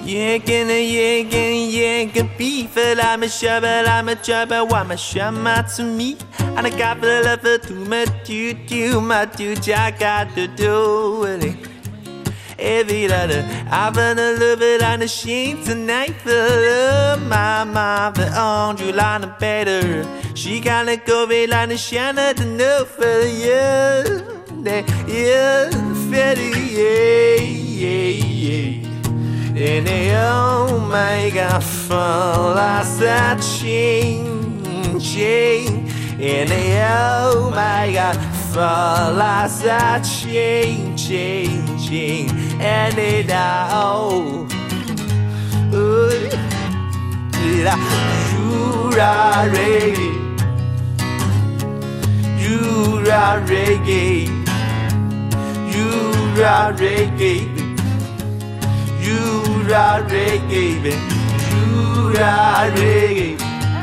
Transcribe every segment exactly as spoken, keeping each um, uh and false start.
Yanking a yanking, yanking beef, I'm a shabba, I'm a jabba, I'm a shama to me. And I got the love to my do, do, my do, Jack got to do it. Every other, I've been a little bit on the shame tonight for love. My mom, the on you line of better. She gotta go be like the shana to know for you. Yeah, Freddy, yeah, yeah, yeah. And they, oh my God, fall as that chain, chain. And they, oh my God, fall as that chain, chain, chain. And they die, oh, oh, yeah. You are reggae, you are reggae, you are reggae. You are reggae, baby. You are reggae.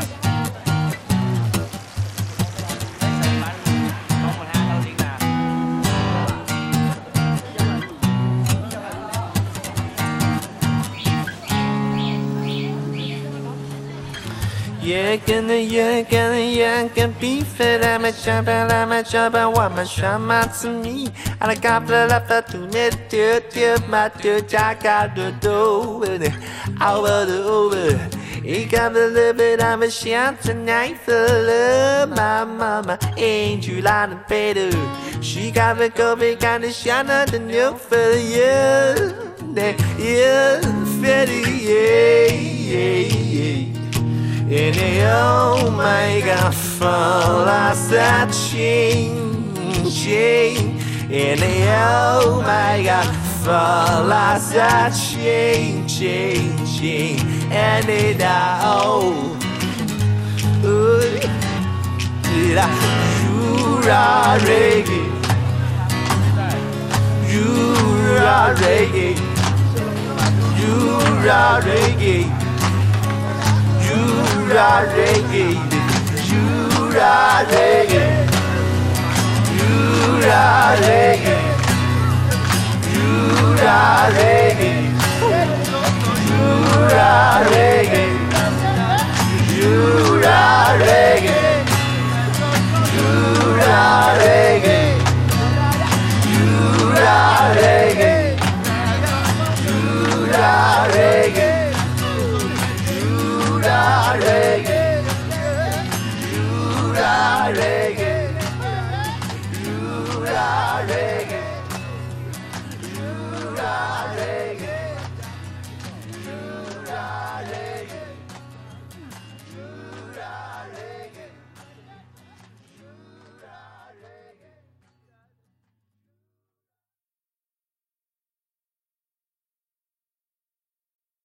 Yanking the yanking the yanking beef, I'm a chopper, I'm a chopper, I'm a shaman to me. And I got the left to me, do, do, my do, I got the dough, over the over. He got the little bit of a shot tonight for love. My mama ain't you lying better. She got the coffee kind of shot at the milk for you. Yeah, Freddy, yeah, yeah, yeah. And they, oh my God, fall as that chain, chain. And they, oh my God, fall as that chain, chain, chain. And they die, oh, oh, yeah. You are reggae, you are reggae, you are reggae. You are reggae, you are reggae, you are reggae, you are reggae, you are reggae, you are reggae.